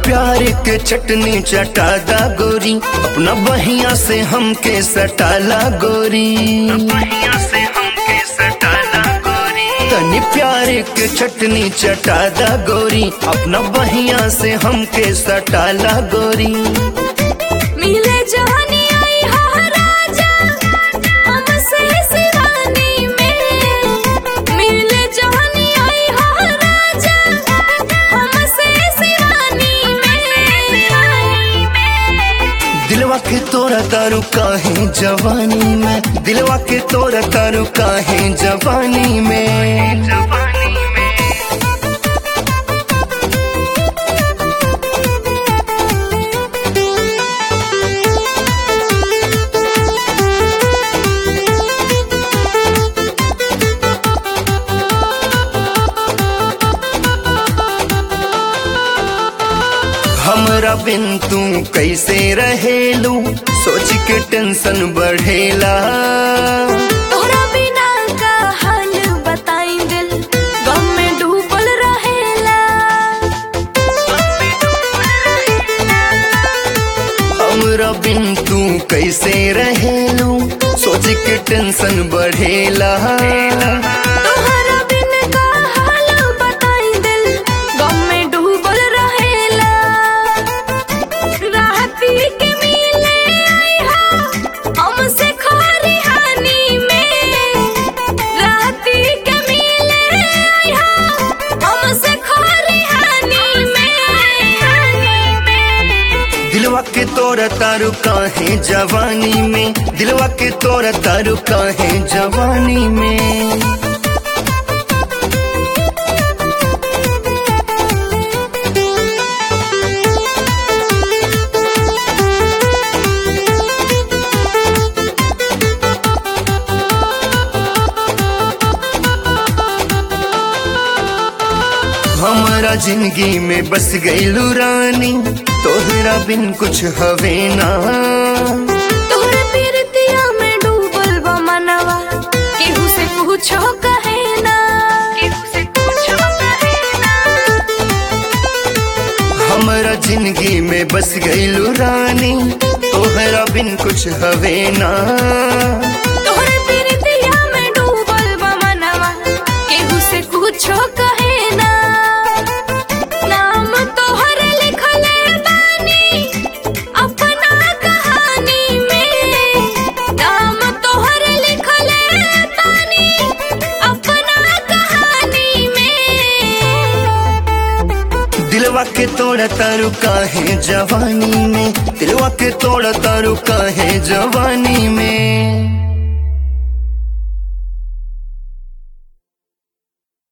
प्यार के चटनी चटादा गोरी, अपना बहिया से हमके सटाला गोरी, तनी प्यार के चटनी चटादा गोरी, अपना बहिया से हमके सटाला गोरी। मिले जवानी आई हा राजा हमसे सिवानी में, मिले जवानी आई हा राजा हमसे सिवानी में। दिलवा के तोरा तारू काहे जवानी में, दिलवा के तोरा तारू काहे जवानी में। हमरा बिन तू कैसे रहेलू, सोच के टेंशन बढ़ेला। तोहरा बिना का हाल बताई दिल गम में डूबल रहेला। हमरा बिन तू कैसे रहेलू, सोच के टेंशन बढ़ेला। तोहरा बिन का हाल बताई दिल गम में डूबल रहेला। राहती के मिले आई हा हमसे खरिहानी में, राहती के मिले आई हा हमसे खरिहानी में। दिलवा के तोरा तारू काहे जवानी में, दिलवा के तोरा तारू काहे जवानी में। हमारा जिंदगी में बस गईलू रानी, तोहरा बिन कुछ हवे ना। तोहरे पीरतिया में डूबल बा मनवा, केहू से पूछो कहे ना, केहू से पूछो कहे ना। हमारा जिंदगी में बस गईलू रानी, तोहरा बिन कुछ हवे ना। तोहरे पीरतिया में डूबल बा मनवा, केहू से पूछो कहे ना। नाम तोहरे लिखले बानी अपना कहानी में, नाम तोहरे लिखले बानी अपना कहानी में। दिलवा के तोड़ा तारू काहे जवानी में, दिलवा के तोड़ा तारू काहे जवानी में।